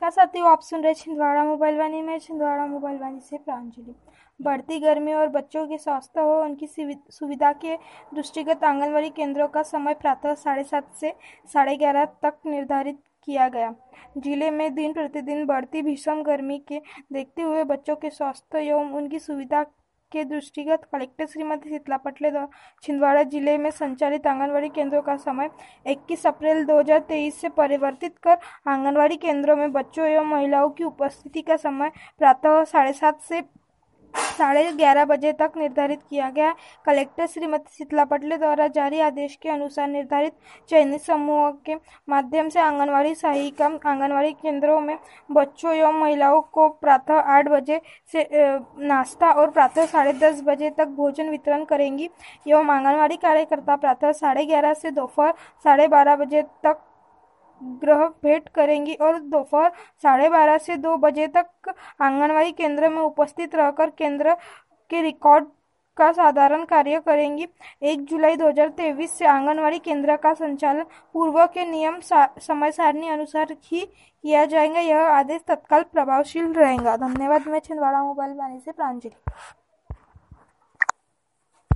नमस्कार साथियों, आप सुन रहे छिंदवाड़ा मोबाइल वाणी में। छिंदवाड़ा मोबाइल वाणी से प्रांजलि। बढ़ती गर्मी और बच्चों के स्वास्थ्य व उनकी सुविधा के दृष्टिगत आंगनबाड़ी केंद्रों का समय प्रातः 7:30 से 11:30 तक निर्धारित किया गया। जिले में दिन प्रतिदिन बढ़ती भीषण गर्मी के देखते हुए बच्चों के स्वास्थ्य एवं उनकी सुविधा के दृष्टिगत कलेक्टर श्रीमती शीतला पटले द्वारा छिंदवाड़ा जिले में संचालित आंगनबाड़ी केंद्रों का समय 21 अप्रैल 2023 से परिवर्तित कर आंगनबाड़ी केंद्रों में बच्चों एवं महिलाओं की उपस्थिति का समय प्रातः 7:30 से 11:30 बजे तक निर्धारित किया गया। कलेक्टर श्रीमती शीतला पटले द्वारा जारी आदेश के अनुसार निर्धारित चयनित समूहों के माध्यम से आंगनबाड़ी सहायिका आंगनबाड़ी केंद्रों में बच्चों एवं महिलाओं को प्रातः 8 बजे से नाश्ता और प्रातः 10:30 बजे तक भोजन वितरण करेंगी एवं आंगनबाड़ी कार्यकर्ता प्रातः 11:30 से दोपहर 12:30 बजे तक गृह भेंट करेंगी और दोपहर 12:30 से 2 बजे तक आंगनबाड़ी केंद्र में उपस्थित रहकर केंद्र के रिकॉर्ड का साधारण कार्य करेंगी। 1 जुलाई 2023 से आंगनबाड़ी केंद्र का संचालन पूर्व के नियम समय सारणी अनुसार ही किया जाएगा। यह आदेश तत्काल प्रभावशील रहेगा। धन्यवाद। मैं छिंदवाड़ा मोबाइल वाणी से प्रांजलि।